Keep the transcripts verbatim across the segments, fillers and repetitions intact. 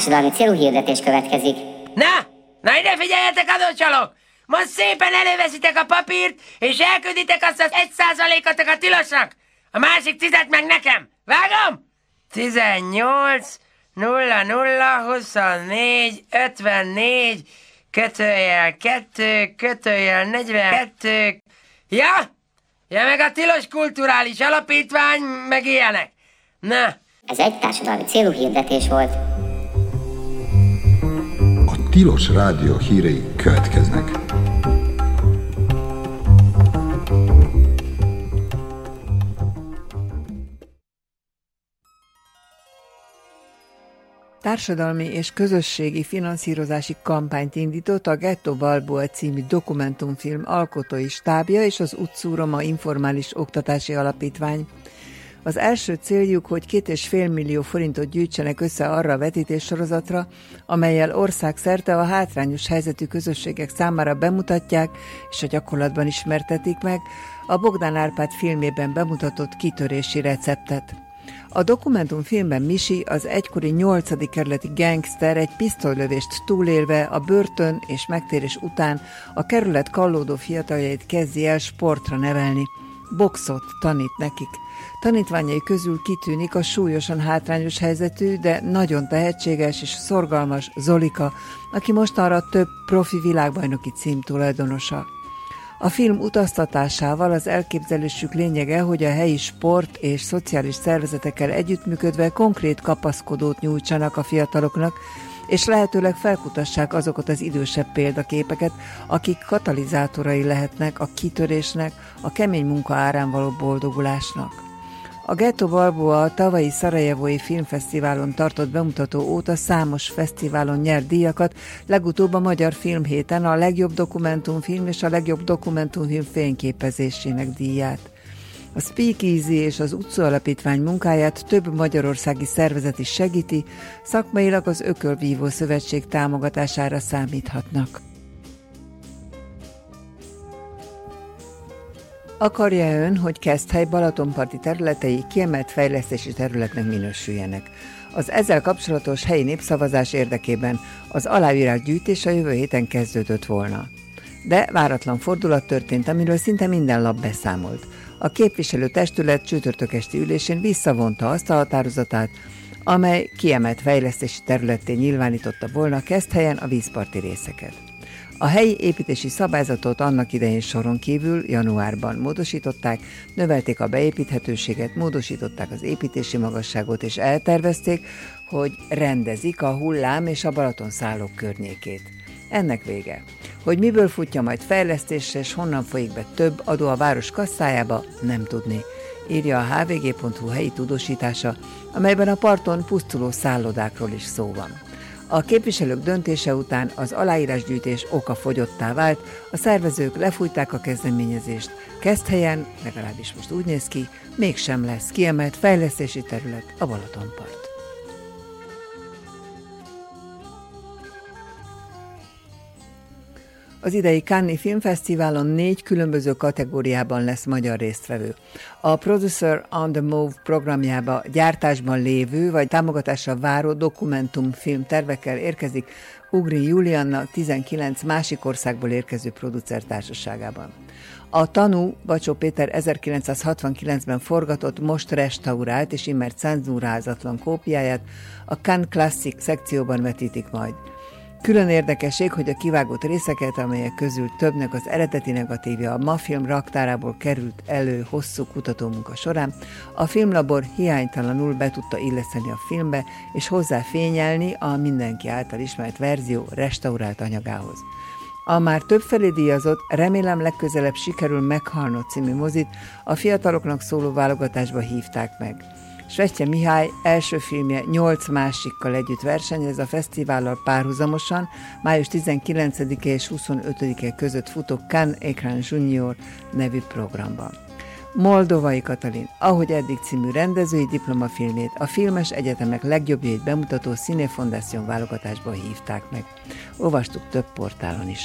társadalmi célú hirdetés következik. Na, na ide figyeljetek, adócsalók! Most szépen előveszitek a papírt, és elkülditek azt az egy százalékot a tilosnak. A másik tizet meg nekem. Vágom? tizennyolc, nulla nulla, huszonnégy, ötvennégy, kötőjel kettő, kötőjel negyvenkettő. Ja? Ja, meg a tilos kulturális alapítvány, meg ilyenek. Na. Ez egy társadalmi célú hirdetés volt. A Tilos Rádió hírei következnek. Társadalmi és közösségi finanszírozási kampányt indított a Ghetto Balboa című dokumentumfilm alkotói stábja és az Utcúroma Informális Oktatási Alapítvány. Az első céljuk, hogy két és fél millió forintot gyűjtsenek össze arra a vetítéssorozatra, amellyel országszerte a hátrányos helyzetű közösségek számára bemutatják és a gyakorlatban ismertetik meg a Bogdán Árpád filmében bemutatott kitörési receptet. A dokumentumfilmben Misi, az egykori nyolcadik kerületi gangster egy pisztolylövést túlélve a börtön és megtérés után a kerület kallódó fiataljait kezdi el sportra nevelni. Boxot tanít nekik. Tanítványai közül kitűnik a súlyosan hátrányos helyzetű, de nagyon tehetséges és szorgalmas Zolika, aki mostanra több profi világbajnoki cím tulajdonosa. A film utaztatásával az elképzelésük lényege, hogy a helyi sport és szociális szervezetekkel együttműködve konkrét kapaszkodót nyújtsanak a fiataloknak, és lehetőleg felkutassák azokat az idősebb példaképeket, akik katalizátorai lehetnek a kitörésnek, a kemény munka árán való boldogulásnak. A Ghetto Balboa a tavalyi Szarajevói Filmfesztiválon tartott bemutató óta számos fesztiválon nyert díjakat, legutóbb a Magyar Filmhéten a legjobb dokumentumfilm és a legjobb dokumentumfilm fényképezésének díját. A Speakeasy és az Utca Alapítvány munkáját több magyarországi szervezet is segíti, szakmailag az Ökölvívó Szövetség támogatására számíthatnak. Akarja ön, hogy Keszthely Balatonparti területei kiemelt fejlesztési területnek minősüljenek? Az ezzel kapcsolatos helyi népszavazás érdekében az aláírás gyűjtés a jövő héten kezdődött volna. De váratlan fordulat történt, amiről szinte minden lap beszámolt. A képviselőtestület csütörtök esti ülésén visszavonta azt a határozatát, amely kiemelt fejlesztési területté nyilvánította volna Keszthelyen a vízparti részeket. A helyi építési szabályzatot annak idején soron kívül januárban módosították, növelték a beépíthetőséget, módosították az építési magasságot és eltervezték, hogy rendezik a hullám és a Balatonszállók környékét. Ennek vége. Hogy miből futja majd fejlesztésre és honnan folyik be több adó a város kasszájába, nem tudni, írja a há vé gé pont hú helyi tudósítása, amelyben a parton pusztuló szállodákról is szó van. A képviselők döntése után az aláírásgyűjtés okafogyottá vált, a szervezők lefújták a kezdeményezést. Keszthelyen, legalábbis most úgy néz ki, mégsem lesz kiemelt fejlesztési terület a Balatonpart. Az idei Cannes Filmfesztiválon négy különböző kategóriában lesz magyar résztvevő. A Producer on the Move programjába gyártásban lévő vagy támogatásra váró dokumentumfilm tervekkel érkezik Ugrin Julianna tizenkilenc másik országból érkező producer társaságában. A Tanú Bacsó Péter ezerkilencszázhatvankilencben forgatott, most restaurált és immert cenzúrázatlan kópiáját a Cannes Classic szekcióban vetítik majd. Külön érdekesség, hogy a kivágott részeket, amelyek közül többnek az eredeti negatívja a Mafilm raktárából került elő hosszú kutatómunka során, a filmlabor hiánytalanul be tudta illeszteni a filmbe, és hozzáfényelni a mindenki által ismert verzió restaurált anyagához. A már többfelé díjazott Remélem legközelebb sikerül meghalnod című mozit a fiataloknak szóló válogatásba hívták meg. Svetje Mihály első filmje nyolc másikkal együtt versenyez a fesztivállal párhuzamosan május tizenkilencedike és huszonötödike között futó Cannes Écran Junior nevű programban. Moldovai Katalin, Ahogy eddig című rendezői diplomafilmét a filmes egyetemek legjobbjait bemutató Cine Foundation válogatásba hívták meg. Olvastuk több portálon is.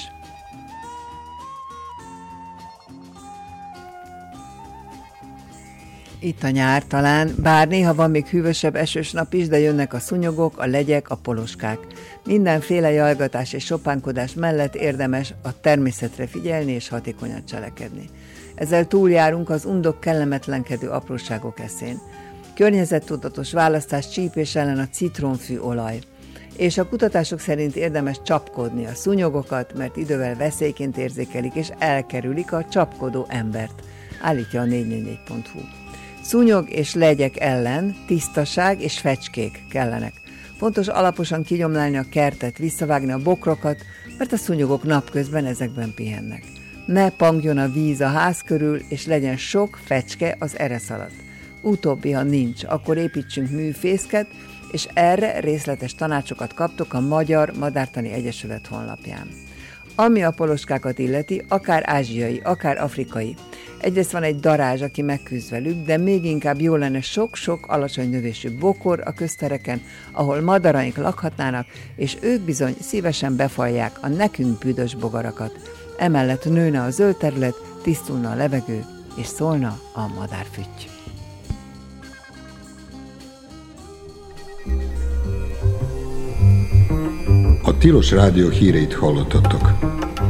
Itt a nyár talán, bár néha van még hűvösebb esős nap is, de jönnek a szúnyogok, a legyek, a poloskák. Mindenféle jajgatás és sopánkodás mellett érdemes a természetre figyelni és hatékonyan cselekedni. Ezzel túljárunk az undok kellemetlenkedő apróságok eszén. Környezettudatos választás csípés ellen a citronfű olaj. És a kutatások szerint érdemes csapkodni a szúnyogokat, mert idővel veszélyként érzékelik és elkerülik a csapkodó embert, állítja a négy négy négy pont hu. Szúnyog és legyek ellen tisztaság és fecskék kellenek. Fontos alaposan kigyomlálni a kertet, visszavágni a bokrokat, mert a szúnyogok napközben ezekben pihennek. Ne pangjon a víz a ház körül, és legyen sok fecske az eresz alatt. Utóbbi, ha nincs, akkor építsünk műfészket, és erre részletes tanácsokat kaptok a Magyar Madártani Egyesület honlapján. Ami a poloskákat illeti, akár ázsiai, akár afrikai. Egyrészt van egy darázs, aki megküzd velük, de még inkább jó lenne sok-sok alacsony növésű bokor a köztereken, ahol madaraink lakhatnának, és ők bizony szívesen befalják a nekünk büdös bogarakat. Emellett nőne a zöld terület, tisztulna a levegő, és szólna a madárfütty. A Tilos Rádió híreit hallottatok.